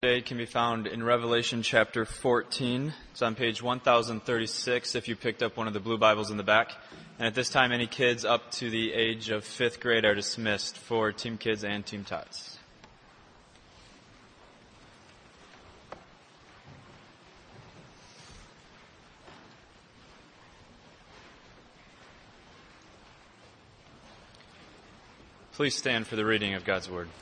Today can be found in Revelation chapter 14. It's on page 1036 if you picked up one of the blue Bibles in the back. And at this time, any kids up to the age of 5th grade are dismissed for Team Kids and Team Tots. Please stand for the reading of God's Word.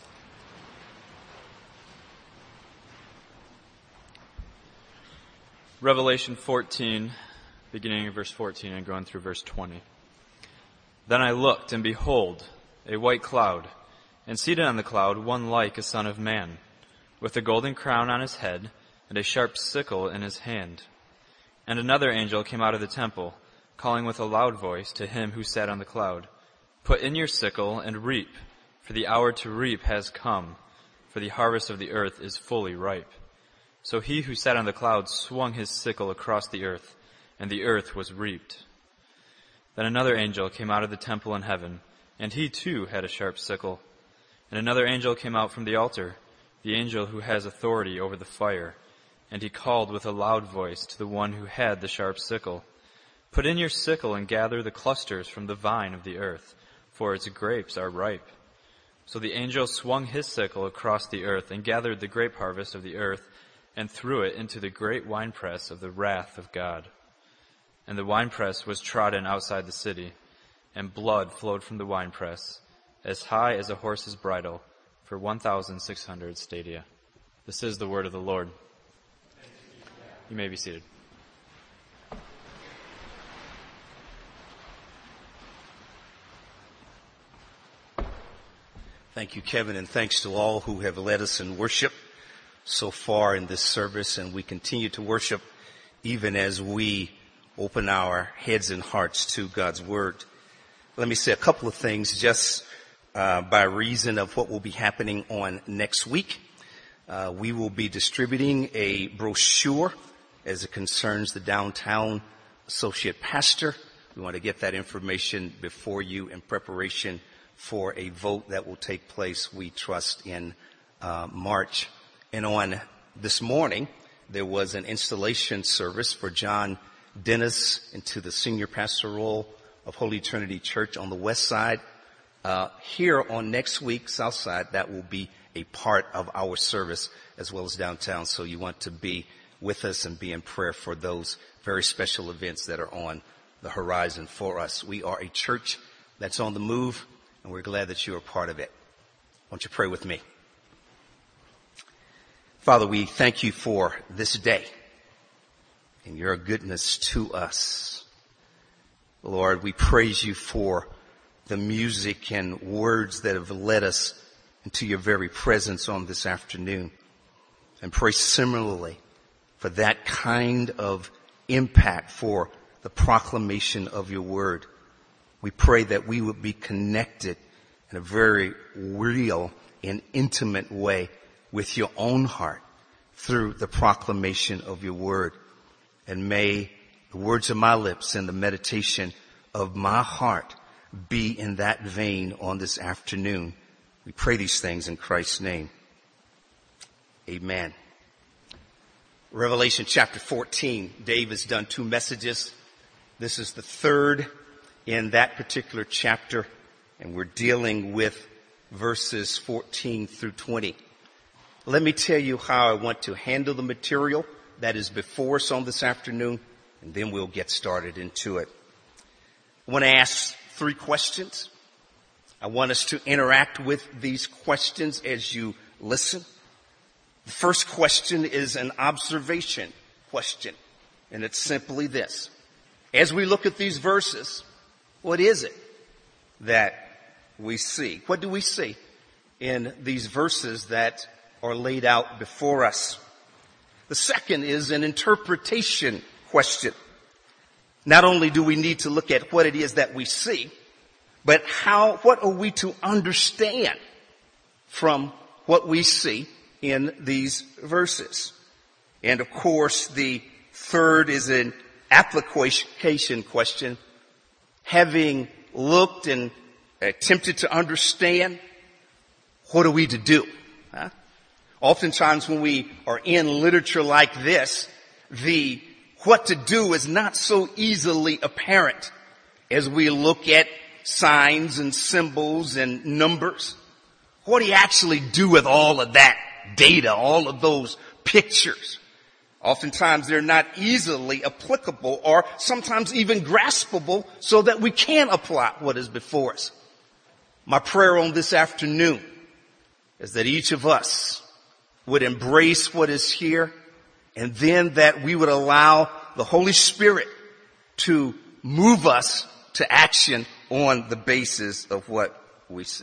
Revelation 14, beginning of verse 14 and going through verse 20. Then I looked, and behold, a white cloud, and seated on the cloud one like a son of man, with a golden crown on his head, and a sharp sickle in his hand. And another angel came out of the temple, calling with a loud voice to him who sat on the cloud, Put in your sickle and reap, for the hour to reap has come, for the harvest of the earth is fully ripe. So he who sat on the cloud swung his sickle across the earth, and the earth was reaped. Then another angel came out of the temple in heaven, and he too had a sharp sickle. And another angel came out from the altar, the angel who has authority over the fire, and he called with a loud voice to the one who had the sharp sickle, Put in your sickle and gather the clusters from the vine of the earth, for its grapes are ripe. So the angel swung his sickle across the earth and gathered the grape harvest of the earth, and threw it into the great winepress of the wrath of God. And the winepress was trodden outside the city, and blood flowed from the winepress, as high as a horse's bridle, for 1,600 stadia. This is the word of the Lord. You may be seated. Thank you, Kevin, and thanks to all who have led us in worship so far in this service, and we continue to worship even as we open our heads and hearts to God's Word. Let me say a couple of things just by reason of what will be happening on next week. We will be distributing a brochure as it concerns the downtown associate pastor. We want to get that information before you in preparation for a vote that will take place, we trust, in March. And on this morning, there was an installation service for John Dennis into the senior pastor role of Holy Trinity Church on the west side. Here on next week, south side, that will be a part of our service as well as downtown. So you want to be with us and be in prayer for those very special events that are on the horizon for us. We are a church that's on the move, and we're glad that you are part of it. Won't you pray with me? Father, we thank you for this day and your goodness to us. Lord, we praise you for the music and words that have led us into your very presence on this afternoon. And pray similarly for that kind of impact for the proclamation of your word. We pray that we would be connected in a very real and intimate way with your own heart through the proclamation of your word. And may the words of my lips and the meditation of my heart be in that vein on this afternoon. We pray these things in Christ's name. Amen. Revelation chapter 14. Dave has done 2 messages. This is the third in that particular chapter, and we're dealing with verses 14 through 20. Let me tell you how I want to handle the material that is before us on this afternoon, and then we'll get started into it. I want to ask 3 questions. I want us to interact with these questions as you listen. The first question is an observation question, and it's simply this. As we look at these verses, what is it that we see? What do we see in these verses that are laid out before us? The second is an interpretation question. Not only do we need to look at what it is that we see, but what are we to understand from what we see in these verses? And of course, the third is an application question. Having looked and attempted to understand, what are we to do? Oftentimes when we are in literature like this, the what to do is not so easily apparent as we look at signs and symbols and numbers. What do you actually do with all of that data, all of those pictures? Oftentimes they're not easily applicable or sometimes even graspable so that we can apply what is before us. My prayer on this afternoon is that each of us would embrace what is here, and then that we would allow the Holy Spirit to move us to action on the basis of what we see.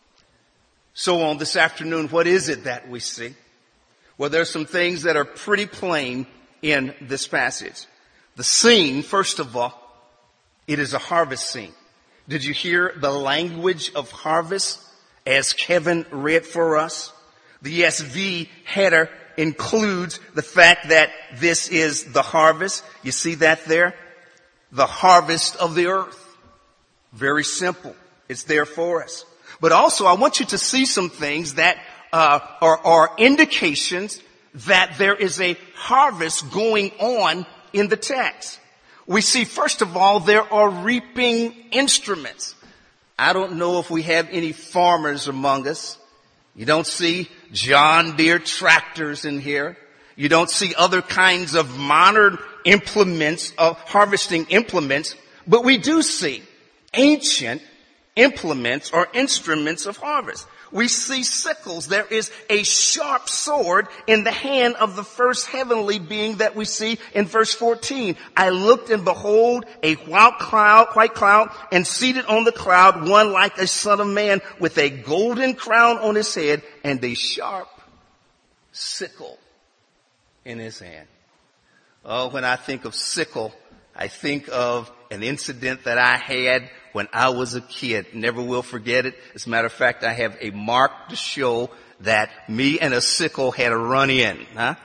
So on this afternoon, what is it that we see? Well, there's some things that are pretty plain in this passage. The scene, first of all, it is a harvest scene. Did you hear the language of harvest as Kevin read for us? The ESV header includes the fact that this is the harvest. You see that there? The harvest of the earth. Very simple. It's there for us. But also I want you to see some things that are indications that there is a harvest going on in the text. We see, first of all, there are reaping instruments. I don't know if we have any farmers among us. You don't see John Deere tractors in here. You don't see other kinds of modern implements, harvesting implements, but we do see ancient implements or instruments of harvest. We see sickles. There is a sharp sword in the hand of the first heavenly being that we see in verse 14. I looked and behold a white cloud, and seated on the cloud one like a son of man with a golden crown on his head and a sharp sickle in his hand. Oh, when I think of sickle, I think of an incident that I had when I was a kid. Never will forget it. As a matter of fact, I have a mark to show that me and a sickle had a run-in.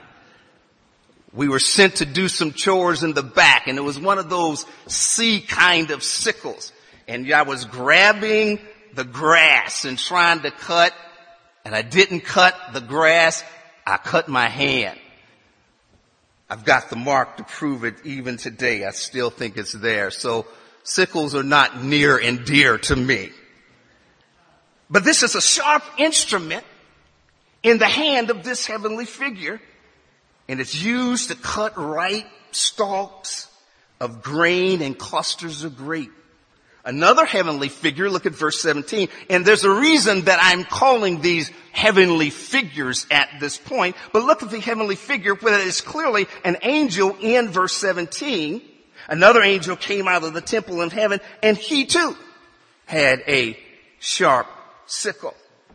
We were sent to do some chores in the back, and it was one of those C kind of sickles. And I was grabbing the grass and trying to cut, and I didn't cut the grass. I cut my hand. I've got the mark to prove it even today. I still think it's there. So sickles are not near and dear to me. But this is a sharp instrument in the hand of this heavenly figure, and it's used to cut ripe stalks of grain and clusters of grape. Another heavenly figure, look at verse 17, and there's a reason that I'm calling these heavenly figures at this point, but look at the heavenly figure, where it is clearly an angel in verse 17. Another angel came out of the temple in heaven, and he too had a sharp sickle.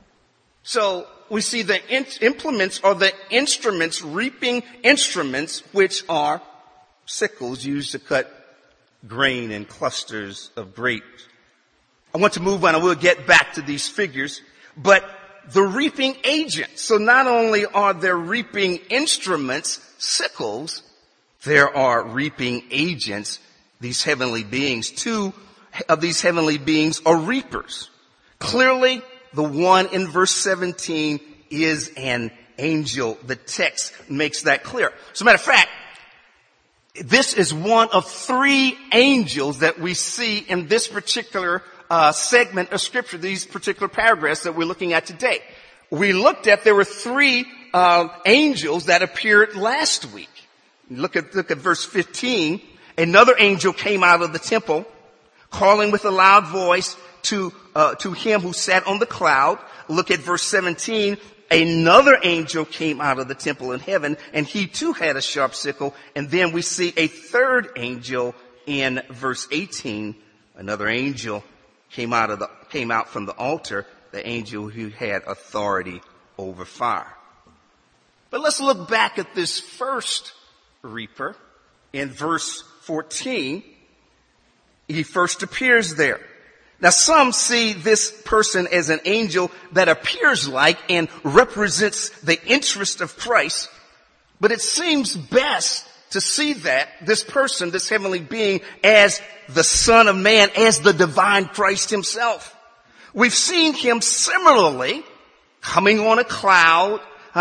So we see the implements or the instruments, reaping instruments, which are sickles used to cut grain and clusters of grapes. I want to move on. I will get back to these figures, but the reaping agents. So not only are there reaping instruments, sickles, there are reaping agents, these heavenly beings. Two of these heavenly beings are reapers. Clearly, the one in verse 17 is an angel. The text makes that clear. As a matter of fact, this is one of three angels that we see in this particular segment of Scripture, these particular paragraphs that we're looking at today. We looked at, there were three angels that appeared last week. Look at verse 15. Another angel came out of the temple, calling with a loud voice to him who sat on the cloud. Look at verse 17. Another angel came out of the temple in heaven, and he too had a sharp sickle. And then we see a third angel in verse 18. Another angel came out from the altar, the angel who had authority over fire. But let's look back at this first reaper in verse 14. He first appears there. Now some see this person as an angel that appears like and represents the interest of Christ, but it seems best to see that this person, this heavenly being, as the Son of Man, as the divine Christ himself. We've seen him similarly coming on a cloud,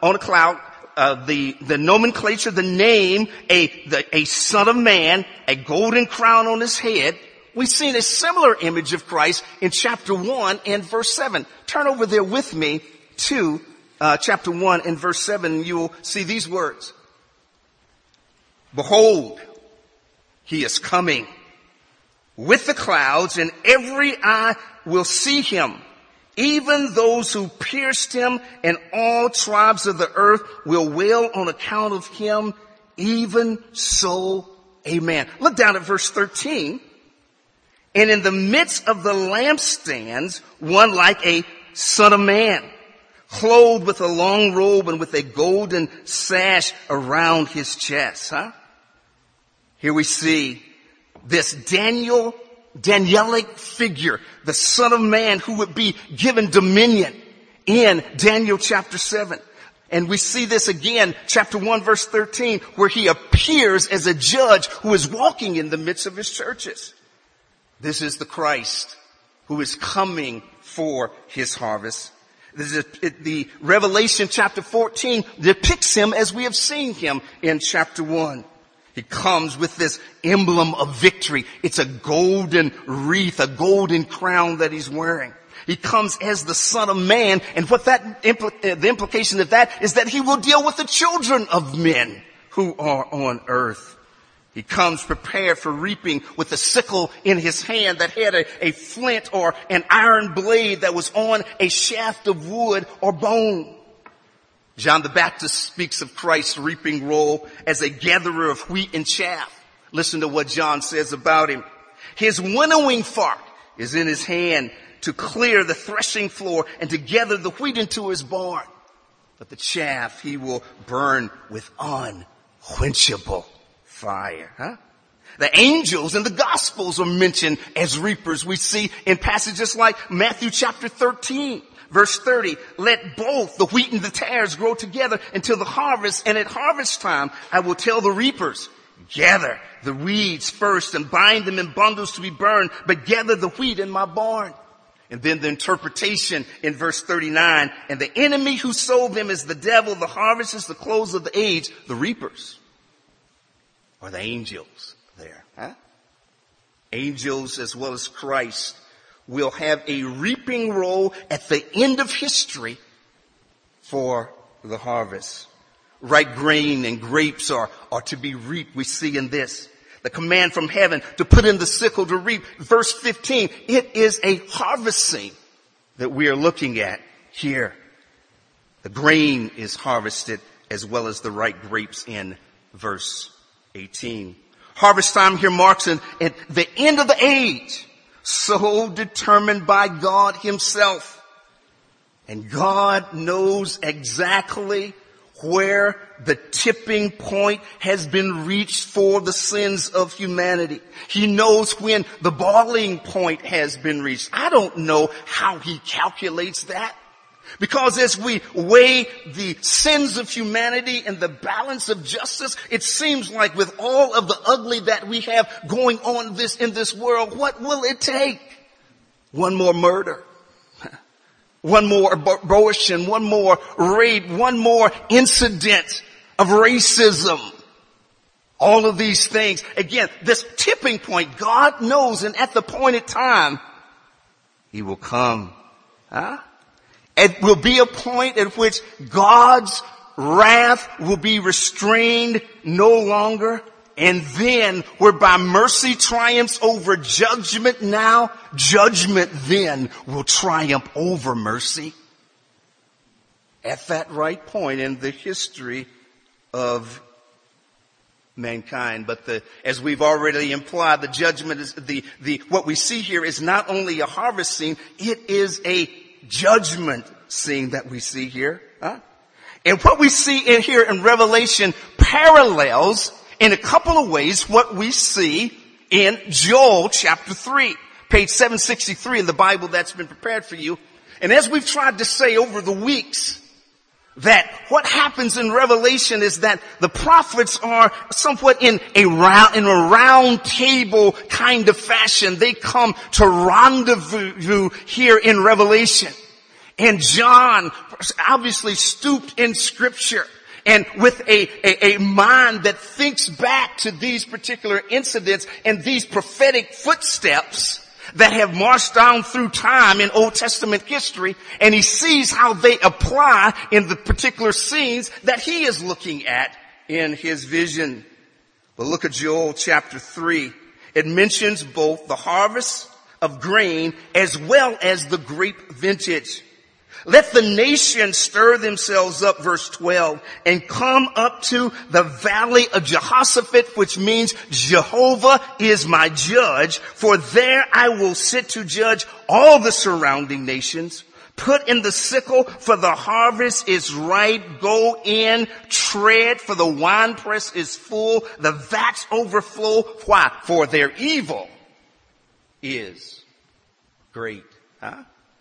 on a cloud. The nomenclature, the name, a son of man, a golden crown on his head. We've seen a similar image of Christ in chapter 1 and verse 7. Turn over there with me to chapter 1 and verse 7, and you'll see these words. Behold, he is coming with the clouds, and every eye will see him. Even those who pierced him, and all tribes of the earth will wail on account of him. Even so, amen. Look down at verse 13. And in the midst of the lampstands, one like a son of man, clothed with a long robe and with a golden sash around his chest. Here we see this Danielic figure, the Son of Man who would be given dominion in Daniel chapter 7. And we see this again, chapter 1 verse 13, where he appears as a judge who is walking in the midst of his churches. This is the Christ who is coming for his harvest. The Revelation chapter 14 depicts him as we have seen him in chapter 1. He comes with this emblem of victory. It's a golden wreath, a golden crown that he's wearing. He comes as the Son of Man, and what the implication of that is that he will deal with the children of men who are on earth. He comes prepared for reaping with a sickle in his hand that had a flint or an iron blade that was on a shaft of wood or bone. John the Baptist speaks of Christ's reaping role as a gatherer of wheat and chaff. Listen to what John says about him. His winnowing fork is in his hand to clear the threshing floor and to gather the wheat into his barn. But the chaff he will burn with unquenchable fire. The angels in the Gospels are mentioned as reapers. We see in passages like Matthew chapter 13. Verse 30, let both the wheat and the tares grow together until the harvest, and at harvest time I will tell the reapers, gather the weeds first and bind them in bundles to be burned, but gather the wheat in my barn. And then the interpretation in verse 39, and the enemy who sowed them is the devil, the harvest is the close of the age, the reapers are the angels there. Angels as well as Christ will have a reaping role at the end of history for the harvest. Ripe grain and grapes are to be reaped. We see in this the command from heaven to put in the sickle to reap. Verse 15, it is a harvest scene that we are looking at here. The grain is harvested as well as the ripe grapes in verse 18. Harvest time here marks at the end of the age, so determined by God himself. And God knows exactly where the tipping point has been reached for the sins of humanity. He knows when the boiling point has been reached. I don't know how he calculates that. Because as we weigh the sins of humanity and the balance of justice, it seems like with all of the ugly that we have going on in this world, what will it take? One more murder, one more abortion, one more rape, one more incident of racism. All of these things. Again, this tipping point, God knows, and at the appointed time, he will come. It will be a point at which God's wrath will be restrained no longer. And then, whereby mercy triumphs over judgment now, judgment then will triumph over mercy. At that right point in the history of mankind. But as we've already implied, the judgment is what we see here is not only a harvest scene, it is a judgment scene that we see here. And what we see in here in Revelation parallels in a couple of ways what we see in Joel chapter 3, page 763 in the Bible that's been prepared for you. And as we've tried to say over the weeks, that what happens in Revelation is that the prophets are somewhat in a round table kind of fashion. They come to rendezvous here in Revelation. And John obviously stooped in Scripture, and with a mind that thinks back to these particular incidents and these prophetic footsteps that have marched down through time in Old Testament history, and he sees how they apply in the particular scenes that he is looking at in his vision. But look at Joel chapter 3. It mentions both the harvest of grain as well as the grape vintage. Let the nations stir themselves up, verse 12, and come up to the valley of Jehoshaphat, which means Jehovah is my judge, for there I will sit to judge all the surrounding nations. Put in the sickle, for the harvest is ripe. Go in, tread, for the winepress is full, the vats overflow. Why? For their evil is great. Huh?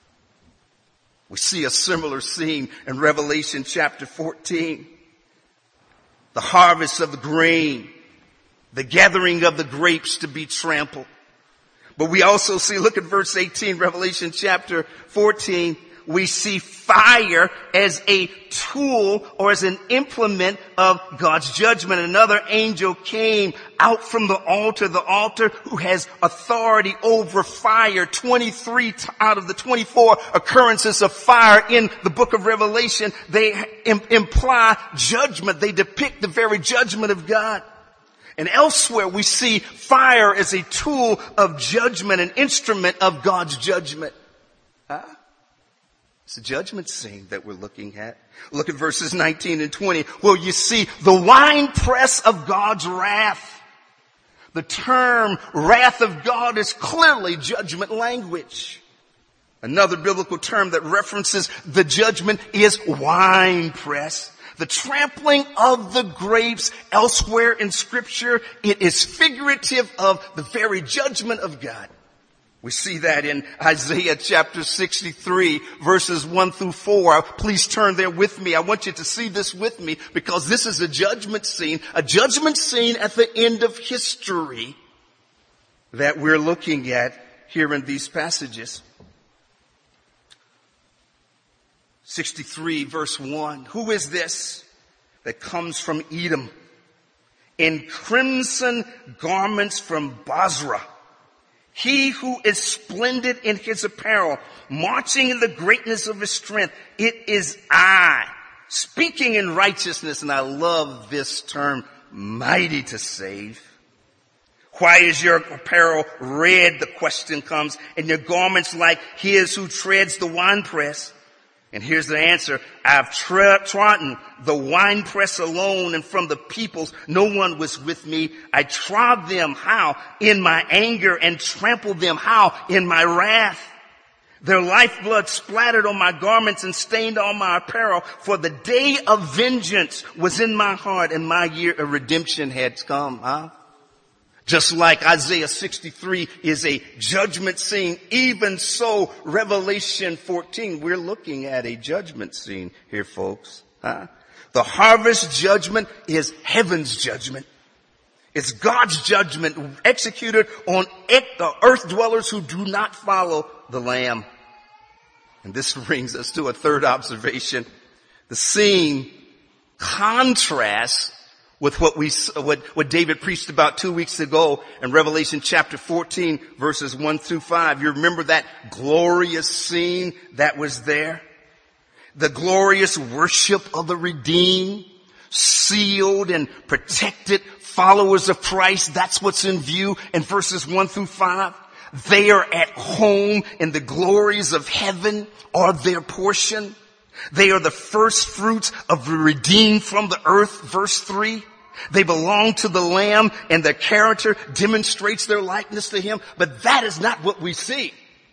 We see a similar scene in Revelation chapter 14. The harvest of the grain, the gathering of the grapes to be trampled. But we also see, look at verse 18, Revelation chapter 14. We see fire as a tool or as an implement of God's judgment. Another angel came out from the altar who has authority over fire. 23 out of the 24 occurrences of fire in the book of Revelation, they imply judgment. They depict the very judgment of God. And elsewhere we see fire as a tool of judgment, an instrument of God's judgment. It's a judgment scene that we're looking at. Look at verses 19 and 20. Well, you see the winepress of God's wrath. The term wrath of God is clearly judgment language. Another biblical term that references the judgment is winepress. The trampling of the grapes elsewhere in Scripture, it is figurative of the very judgment of God. We see that in Isaiah chapter 63, verses 1 through 4. Please turn there with me. I want you to see this with me because this is a judgment scene at the end of history that we're looking at here in these passages. 63 verse 1. Who is this that comes from Edom in crimson garments from Basra? He who is splendid in his apparel, marching in the greatness of his strength. It is I, speaking in righteousness. And I love this term, mighty to save. Why is your apparel red? The question comes. And your garments like his who treads the winepress. And here's the answer. I've trodden the winepress alone, and from the peoples no one was with me. I trod them, how? In my anger, and trampled them, how? In my wrath. Their lifeblood splattered on my garments and stained all my apparel, for the day of vengeance was in my heart, and my year of redemption had come. Just like Isaiah 63 is a judgment scene, even so Revelation 14, we're looking at a judgment scene here, folks. The harvest judgment is heaven's judgment. It's God's judgment executed on the earth dwellers who do not follow the Lamb. And this brings us to a third observation. The scene contrasts with what David preached about 2 weeks ago in Revelation chapter 14, verses 1 through 5. You remember that glorious scene that was there? The glorious worship of the redeemed, sealed and protected followers of Christ. That's what's in view in verses 1 through 5. They are at home in the glories of heaven, are their portion. They are the first fruits of the redeemed from the earth, verse 3. They belong to the Lamb, and their character demonstrates their likeness to Him. But that is not what we see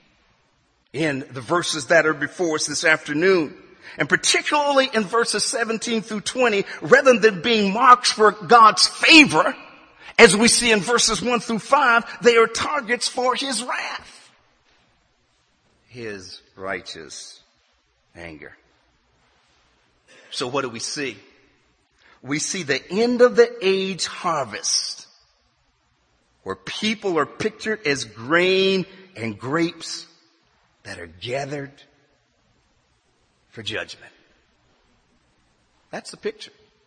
in the verses that are before us this afternoon. And particularly in verses 17 through 20, rather than being marks for God's favor, as we see in verses 1 through 5, they are targets for His wrath, His righteous anger. So what do we see? We see the end of the age harvest, where people are pictured as grain and grapes that are gathered for judgment. That's the picture.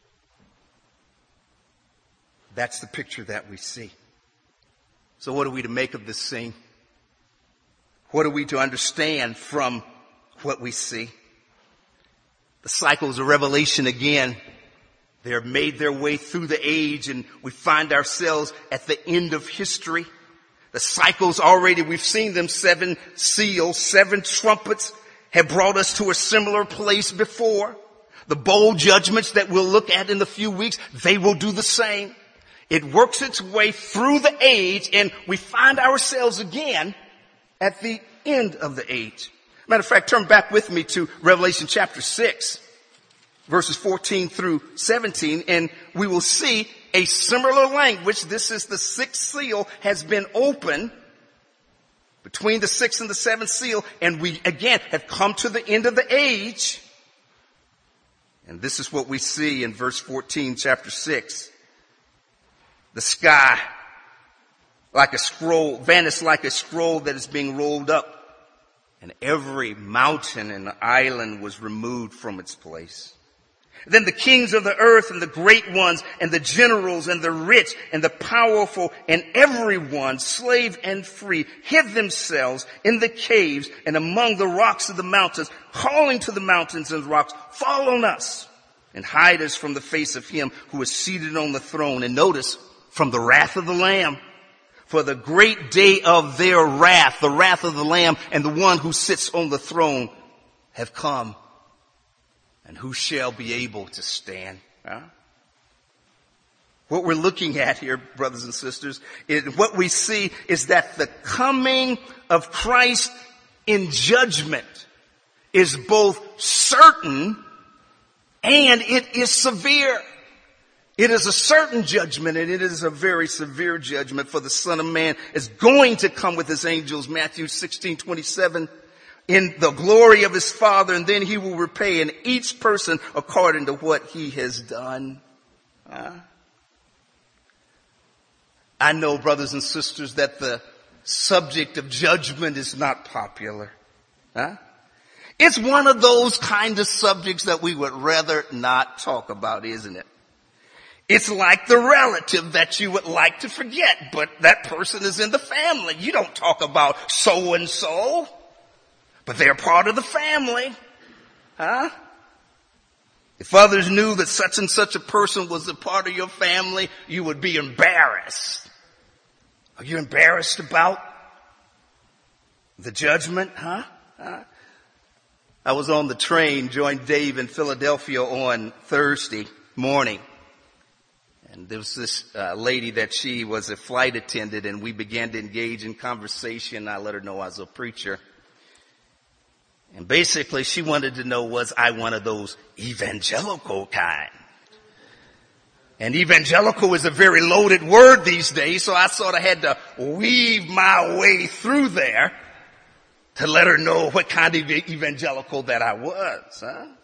That's the picture that we see. So what are we to make of this scene? What are we to understand from what we see? The cycles of Revelation again, they have made their way through the age, and we find ourselves at the end of history. The cycles already, we've seen them, 7 seals, 7 trumpets have brought us to a similar place before. The bowl judgments that we'll look at in a few weeks, they will do the same. It works its way through the age, and we find ourselves again at the end of the age. Matter of fact, turn back with me to Revelation chapter 6, verses 14 through 17, and we will see a similar language. This is the 6th seal has been opened between the 6th and the 7th seal, and we again have come to the end of the age. And this is what we see in verse 14, chapter 6. The sky, like a scroll, vanished like a scroll that is being rolled up, and every mountain and island was removed from its place. Then the kings of the earth and the great ones and the generals and the rich and the powerful and everyone, slave and free, hid themselves in the caves and among the rocks of the mountains, calling to the mountains and rocks, fall on us and hide us from the face of him who is seated on the throne. And notice, from the wrath of the Lamb. For the great day of their wrath, the wrath of the Lamb and the one who sits on the throne have come. And who shall be able to stand? Huh? What we're looking at here, brothers and sisters, is what we see is that the coming of Christ in judgment is both certain and it is severe. It is a certain judgment, and it is a very severe judgment, for the Son of Man is going to come with his angels, Matthew 16:27, in the glory of his Father, and then he will repay in each person according to what he has done. I know, brothers and sisters, that the subject of judgment is not popular. It's one of those kind of subjects that we would rather not talk about, isn't it? It's like the relative that you would like to forget, but that person is in the family. You don't talk about so-and-so, but they're part of the family. If others knew that such and such a person was a part of your family, you would be embarrassed. Are you embarrassed about the judgment? I was on the train, joined Dave in Philadelphia on Thursday morning. And there was this lady that she was a flight attendant, and we began to engage in conversation. I let her know I was a preacher. And basically she wanted to know, was I one of those evangelical kind? And evangelical is a very loaded word these days, so I sort of had to weave my way through there to let her know what kind of evangelical that I was.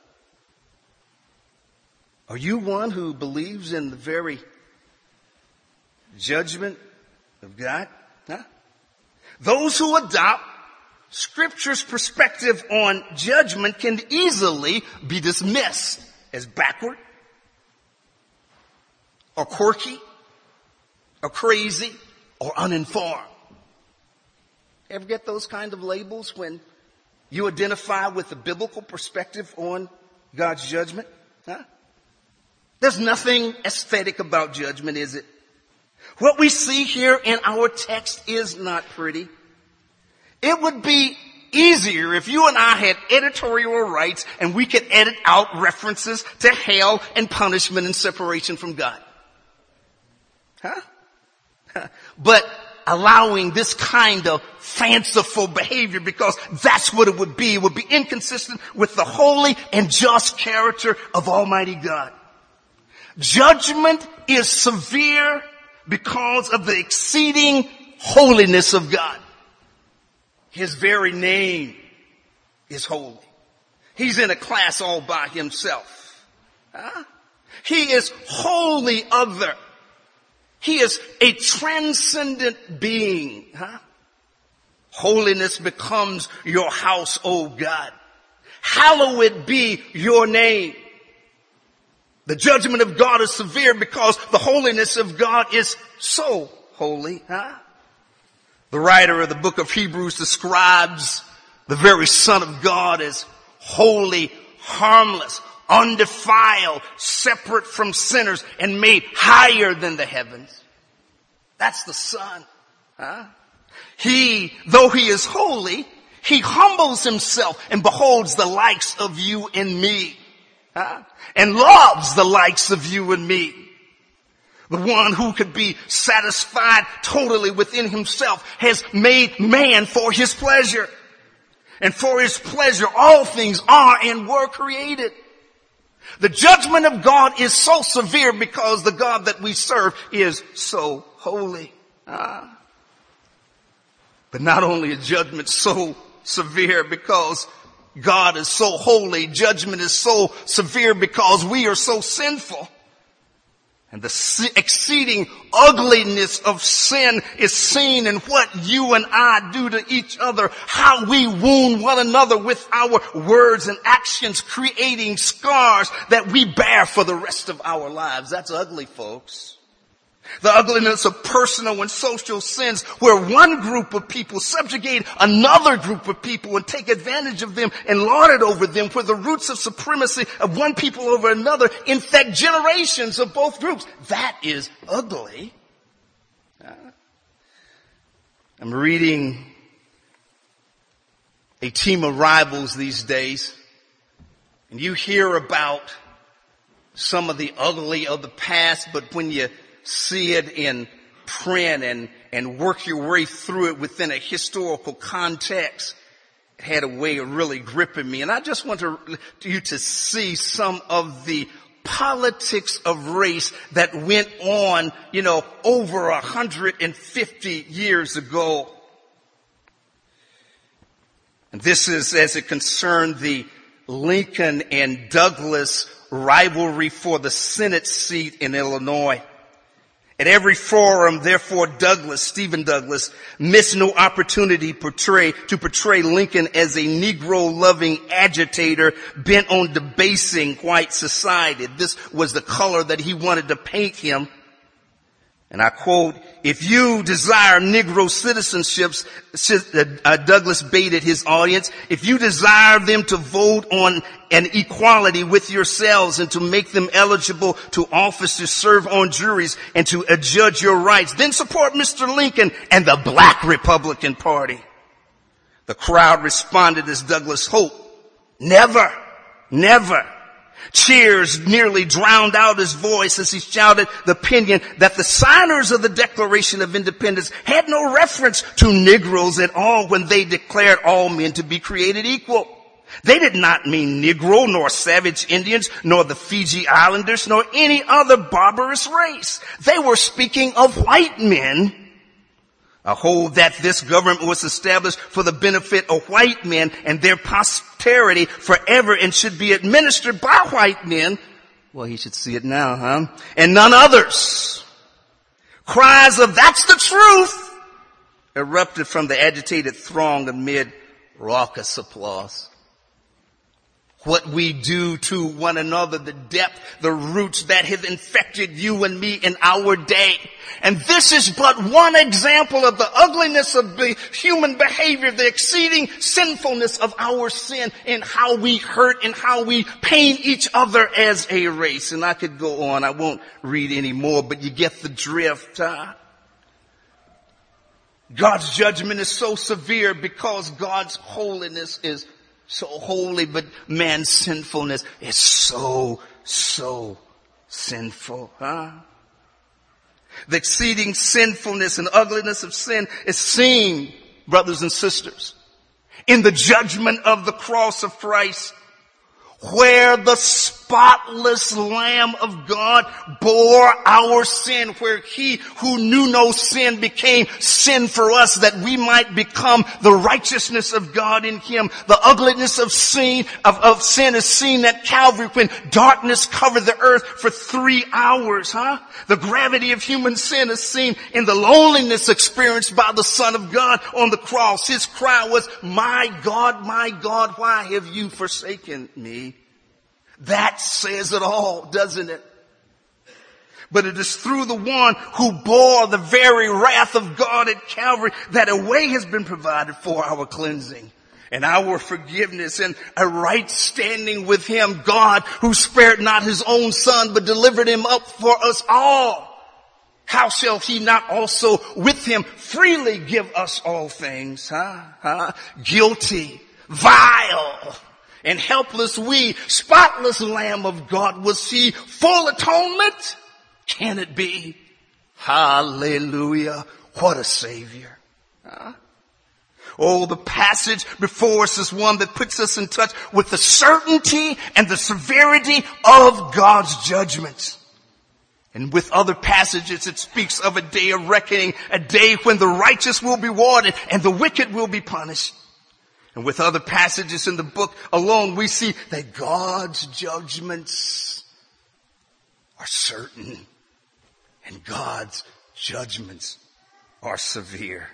Are you one who believes in the very judgment of God? Those who adopt Scripture's perspective on judgment can easily be dismissed as backward, or quirky, or crazy, or uninformed. Ever get those kind of labels when you identify with the biblical perspective on God's judgment? There's nothing aesthetic about judgment, is it? What we see here in our text is not pretty. It would be easier if you and I had editorial rights and we could edit out references to hell and punishment and separation from God. But allowing this kind of fanciful behavior, because that's what it would be inconsistent with the holy and just character of Almighty God. Judgment is severe because of the exceeding holiness of God. His very name is holy. He's in a class all by himself. He is wholly other. He is a transcendent being. Holiness becomes your house, O God. Hallowed be your name. The judgment of God is severe because the holiness of God is so holy. The writer of the book of Hebrews describes the very Son of God as holy, harmless, undefiled, separate from sinners, and made higher than the heavens. That's the Son. He, though he is holy, he humbles himself and beholds the likes of you and me. And loves the likes of you and me. The one who could be satisfied totally within himself has made man for his pleasure. And for his pleasure, all things are and were created. The judgment of God is so severe because the God that we serve is so holy. But not only is judgment so severe because God is so holy, judgment is so severe because we are so sinful. And the exceeding ugliness of sin is seen in what you and I do to each other, how we wound one another with our words and actions, creating scars that we bear for the rest of our lives. That's ugly, folks. The ugliness of personal and social sins where one group of people subjugate another group of people and take advantage of them and lord it over them, where the roots of supremacy of one people over another infect generations of both groups. That is ugly. I'm reading A Team of Rivals these days, and you hear about some of the ugly of the past, but when you see it in print and work your way through it within a historical context, it had a way of really gripping me. And I just want you to see some of the politics of race that went on, over 150 years ago. And this is as it concerned the Lincoln and Douglas rivalry for the Senate seat in Illinois. At every forum, therefore, Stephen Douglas, missed no opportunity to portray Lincoln as a Negro-loving agitator bent on debasing white society. This was the color that he wanted to paint him. And I quote, "If you desire Negro citizenships," Douglas baited his audience, "if you desire them to vote on an equality with yourselves and to make them eligible to office, to serve on juries, and to adjudge your rights, then support Mr. Lincoln and the Black Republican Party." The crowd responded as Douglas hoped. Never, never. Cheers nearly drowned out his voice as he shouted the opinion that the signers of the Declaration of Independence had no reference to Negroes at all when they declared all men to be created equal. They did not mean Negro, nor savage Indians, nor the Fiji Islanders, nor any other barbarous race. They were speaking of white men. I hold that this government was established for the benefit of white men and their posterity forever and should be administered by white men. Well, he should see it now, and none others. Cries of "that's the truth" erupted from the agitated throng amid raucous applause. What we do to one another, the depth, the roots that have infected you and me in our day. And this is but one example of the ugliness of the human behavior, the exceeding sinfulness of our sin, and how we hurt and how we pain each other as a race. And I could go on. I won't read any more, but you get the drift. God's judgment is so severe because God's holiness is so holy, but man's sinfulness is so sinful. The exceeding sinfulness and ugliness of sin is seen, brothers and sisters, in the judgment of the cross of Christ, where the spotless Lamb of God bore our sin, where he who knew no sin became sin for us, that we might become the righteousness of God in him. The ugliness of sin is seen at Calvary when darkness covered the earth for 3 hours, The gravity of human sin is seen in the loneliness experienced by the Son of God on the cross. His cry was, my God, why have you forsaken me? That says it all, doesn't it? But it is through the one who bore the very wrath of God at Calvary that a way has been provided for our cleansing and our forgiveness and a right standing with him. God, who spared not his own son, but delivered him up for us all. How shall he not also with him freely give us all things? Guilty, vile, and helpless we, spotless Lamb of God, was he full atonement? Can it be? Hallelujah. What a Savior. Oh, the passage before us is one that puts us in touch with the certainty and the severity of God's judgments. And with other passages, it speaks of a day of reckoning, a day when the righteous will be rewarded and the wicked will be punished. And with other passages in the book alone, we see that God's judgments are certain and God's judgments are severe.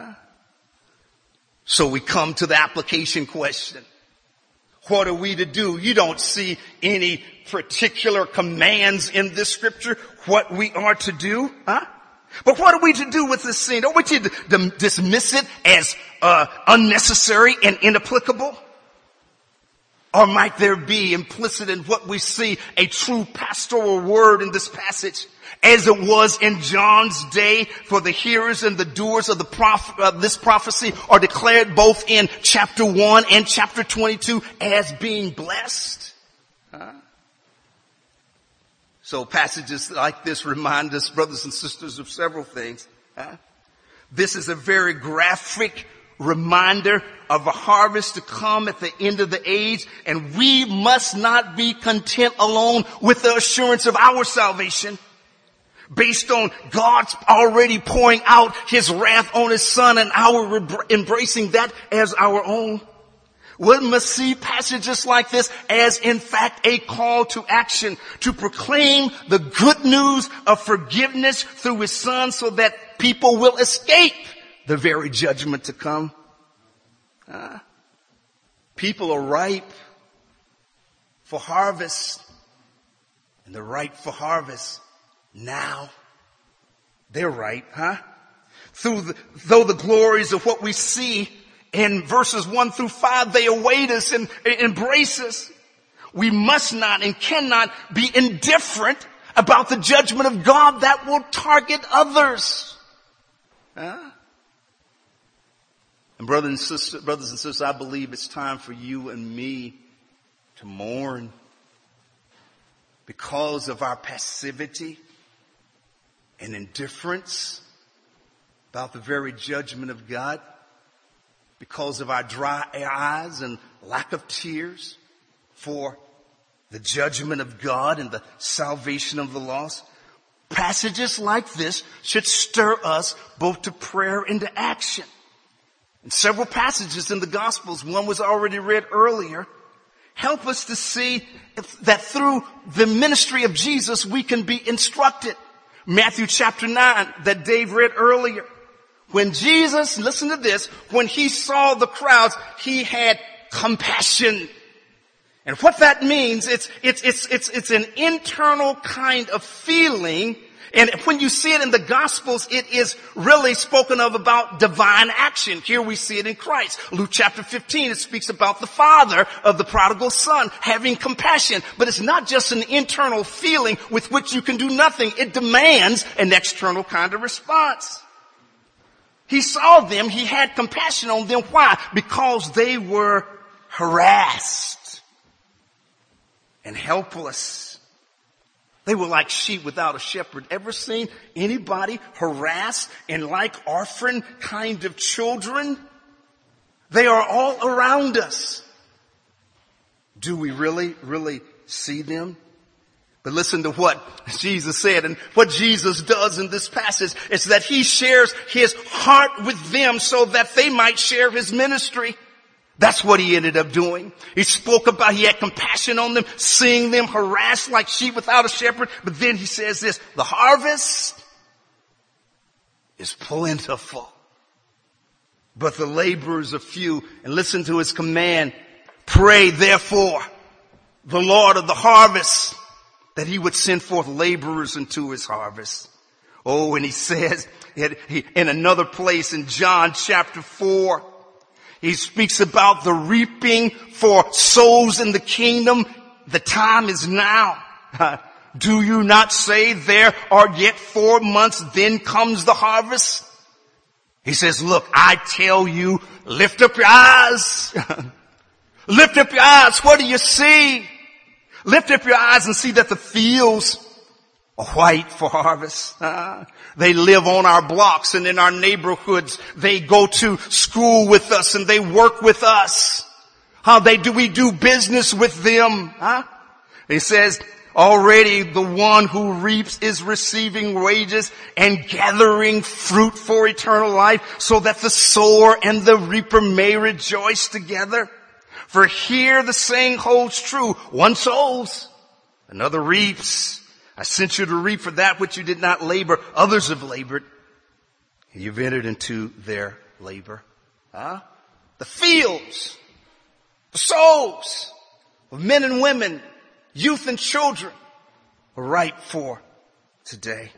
So we come to the application question. What are we to do? You don't see any particular commands in this scripture what we are to do, But what are we to do with this sin? Don't we to dismiss it as unnecessary and inapplicable? Or might there be implicit in what we see a true pastoral word in this passage, as it was in John's day, for the hearers and the doers of this prophecy are declared both in chapter 1 and chapter 22 as being blessed? So passages like this remind us, brothers and sisters, of several things. This is a very graphic reminder of a harvest to come at the end of the age, and we must not be content alone with the assurance of our salvation, based on God's already pouring out his wrath on his son and our embracing that as our own. We must see passages like this as, in fact, a call to action, to proclaim the good news of forgiveness through his son so that people will escape the very judgment to come. People are ripe for harvest, and they're ripe for harvest now. They're ripe, though the glories of what we see in verses 1 through 5, they await us and embrace us. We must not and cannot be indifferent about the judgment of God that will target others. And brothers and sisters, I believe it's time for you and me to mourn because of our passivity and indifference about the very judgment of God, because of our dry eyes and lack of tears for the judgment of God and the salvation of the lost. Passages like this should stir us both to prayer and to action. And several passages in the Gospels, one was already read earlier, help us to see that through the ministry of Jesus we can be instructed. Matthew chapter 9 that Dave read earlier. When Jesus, listen to this, when he saw the crowds, he had compassion. And what that means, it's an internal kind of feeling. And when you see it in the Gospels, it is really spoken of about divine action. Here we see it in Christ. Luke chapter 15, it speaks about the father of the prodigal son having compassion. But it's not just an internal feeling with which you can do nothing. It demands an external kind of response. He saw them, he had compassion on them. Why? Because they were harassed and helpless. They were like sheep without a shepherd. Ever seen anybody harassed and like orphan kind of children? They are all around us. Do we really see them? But listen to what Jesus said, and what Jesus does in this passage is that he shares his heart with them so that they might share his ministry. That's what he ended up doing. He spoke about, he had compassion on them, seeing them harassed like sheep without a shepherd. But then he says this, the harvest is plentiful, but the laborers are few. And listen to his command, pray therefore the Lord of the harvest that he would send forth laborers into his harvest. Oh, and he says in another place in John chapter 4, he speaks about the reaping for souls in the kingdom. The time is now. Do you not say there are yet 4 months, then comes the harvest? He says, look, I tell you, lift up your eyes. Lift up your eyes. What do you see? Lift up your eyes and see that the fields are white for harvest. They live on our blocks and in our neighborhoods. They go to school with us and they work with us. We do business with them. He says, already the one who reaps is receiving wages and gathering fruit for eternal life, so that the sower and the reaper may rejoice together. For here the saying holds true. One sows, another reaps. I sent you to reap for that which you did not labor. Others have labored, and you've entered into their labor. The fields, the souls of men and women, youth and children are ripe for today.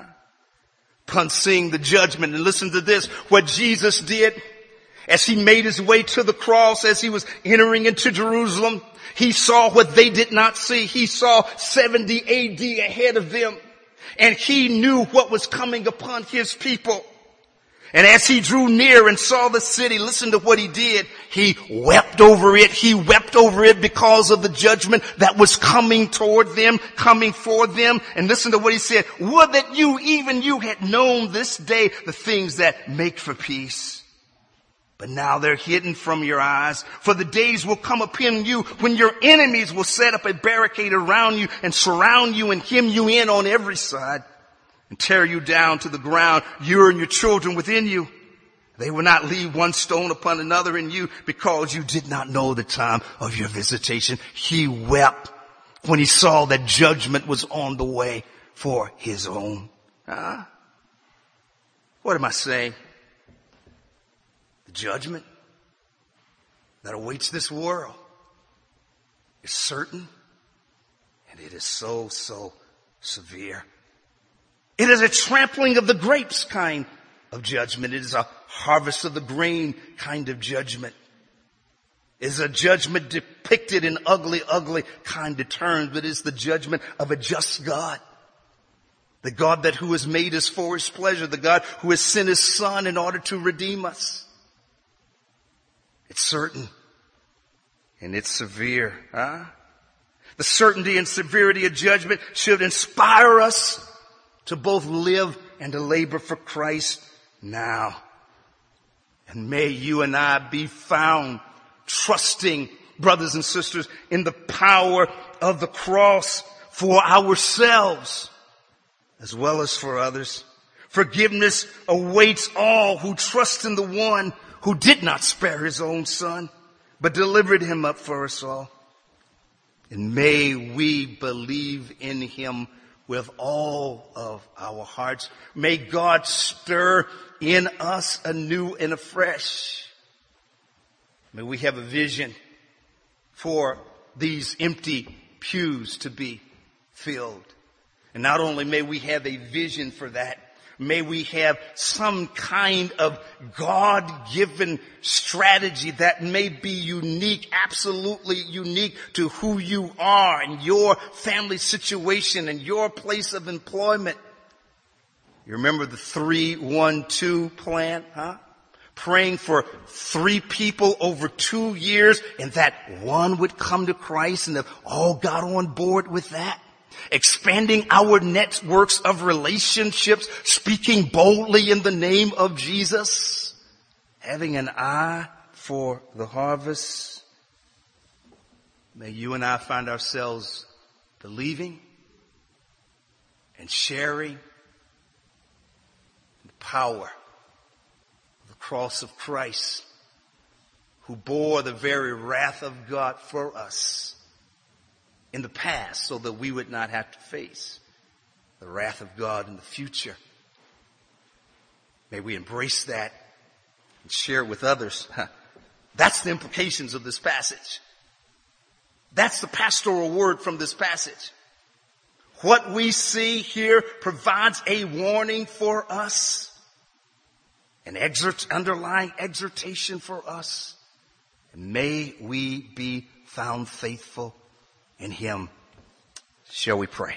Upon seeing the judgment, and listen to this, what Jesus did as he made his way to the cross, as he was entering into Jerusalem, he saw what they did not see. He saw 70 AD ahead of them, and he knew what was coming upon his people. And as he drew near and saw the city, listen to what he did. He wept over it. He wept over it because of the judgment that was coming toward them, coming for them. And listen to what he said. Would that you had known this day the things that make for peace. But now they're hidden from your eyes. For the days will come upon you when your enemies will set up a barricade around you and surround you and hem you in on every side and tear you down to the ground, you and your children within you. They will not leave one stone upon another in you, because you did not know the time of your visitation. He wept when he saw that judgment was on the way for his own. What am I saying? The judgment that awaits this world is certain, and it is so severe. It is a trampling of the grapes kind of judgment. It is a harvest of the grain kind of judgment. It is a judgment depicted in ugly kind of terms, but it is the judgment of a just God. The God who has made us for his pleasure. The God who has sent his Son in order to redeem us. It's certain, and it's severe. The certainty and severity of judgment should inspire us to both live and to labor for Christ now. And may you and I be found trusting, brothers and sisters, in the power of the cross for ourselves as well as for others. Forgiveness awaits all who trust in the one who did not spare his own Son, but delivered him up for us all. And may we believe in him with all of our hearts. May God stir in us anew and afresh. May we have a vision for these empty pews to be filled. And not only may we have a vision for that, may we have some kind of God-given strategy that may be unique, absolutely unique to who you are and your family situation and your place of employment. You remember the 3-1-2 plan, Praying for 3 people over 2 years, and that one would come to Christ, and they all got on board with that. Expanding our networks of relationships, speaking boldly in the name of Jesus, having an eye for the harvest. May you and I find ourselves believing and sharing the power of the cross of Christ, who bore the very wrath of God for us in the past so that we would not have to face the wrath of God in the future. May we embrace that and share it with others. That's the implications of this passage. That's the pastoral word from this passage. What we see here provides a warning for us, an underlying exhortation for us. And may we be found faithful in Him. Shall we pray?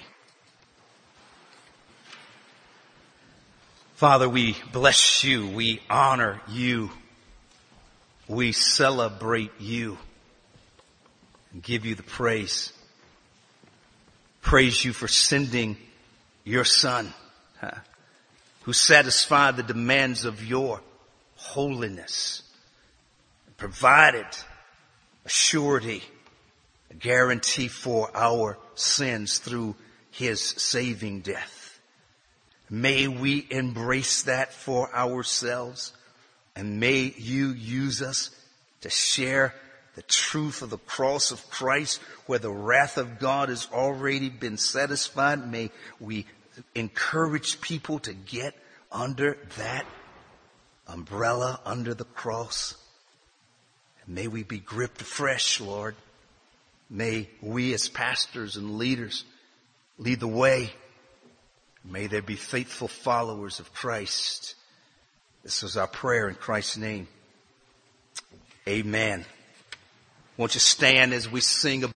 Father, we bless you. We honor you. We celebrate you and give you the praise. Praise you for sending your Son, who satisfied the demands of your holiness, provided a surety, a guarantee for our sins through His saving death. May we embrace that for ourselves, and may you use us to share the truth of the cross of Christ, where the wrath of God has already been satisfied. May we encourage people to get under that umbrella, under the cross. And may we be gripped afresh, Lord. May we as pastors and leaders lead the way. May there be faithful followers of Christ. This is our prayer in Christ's name. Amen. Won't you stand as we sing